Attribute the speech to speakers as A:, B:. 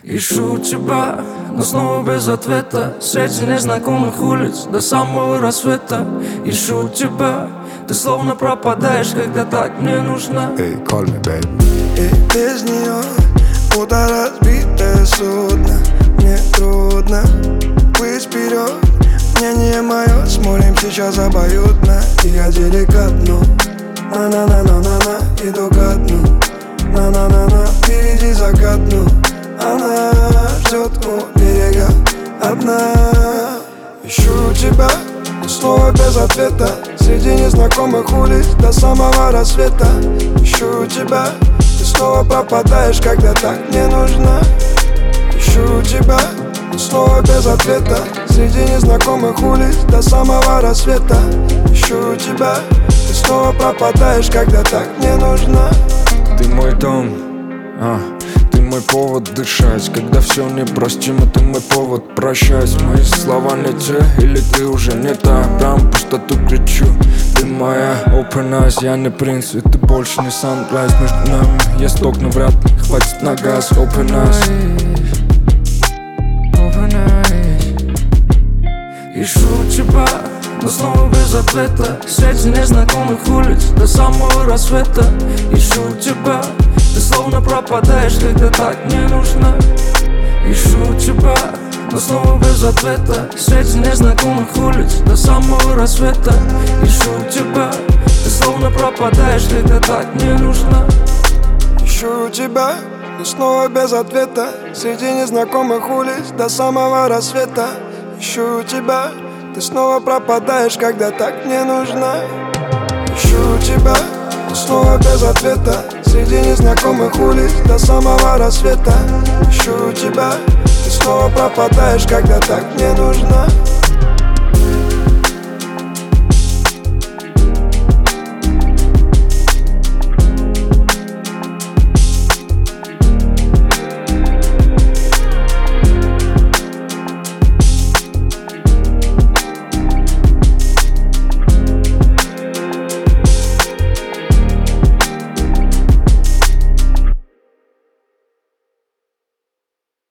A: Ищу тебя, но снова без ответа. Среди незнакомых улиц до самого рассвета. Ищу тебя, ты словно пропадаешь, когда так мне нужна.
B: Hey, call me, baby.
C: И без нее будто разбитое судно. Мне трудно плыть вперед. Мнение мое с морем сейчас обоюдно. И я деликатно на-на-на-на-на-на иду ко дну. На-на-на-на, впереди закат, ну. Она ждет у берега одна. Ищу тебя, но снова без ответа. Среди незнакомых улиц до самого рассвета. Ищу тебя, ты снова пропадаешь, когда так мне нужна. Ищу тебя, но снова без ответа. Среди незнакомых улиц до самого рассвета. Ищу тебя, ты снова пропадаешь, когда так мне нужна.
D: Ты мой дом, ты мой повод дышать. Когда все непростимо, ты мой повод прощать. Мои слова не те, или ты уже не та. Прям в пустоту кричу, ты моя open eyes. Я не принц, и ты больше не sunrise. Между нами я сток, но вряд ли хватит на газ. Open eyes.
A: Ищу тебя, но снова без ответа. Среди незнакомых улиц до самого рассвета. Ищу тебя, ты словно пропадаешь, когда так мне нужна. Ищу тебя, но снова без ответа. Среди незнакомых улиц до самого рассвета. Ищу тебя, ты словно пропадаешь, когда так мне нужна.
C: Ищу тебя, но снова без ответа. Среди незнакомых улиц до самого рассвета. Ищу тебя, ты снова пропадаешь, когда так мне нужна. Ищу тебя, но снова без ответа. Среди незнакомых улиц до самого рассвета. Ищу тебя, ты снова пропадаешь, когда так мне нужна.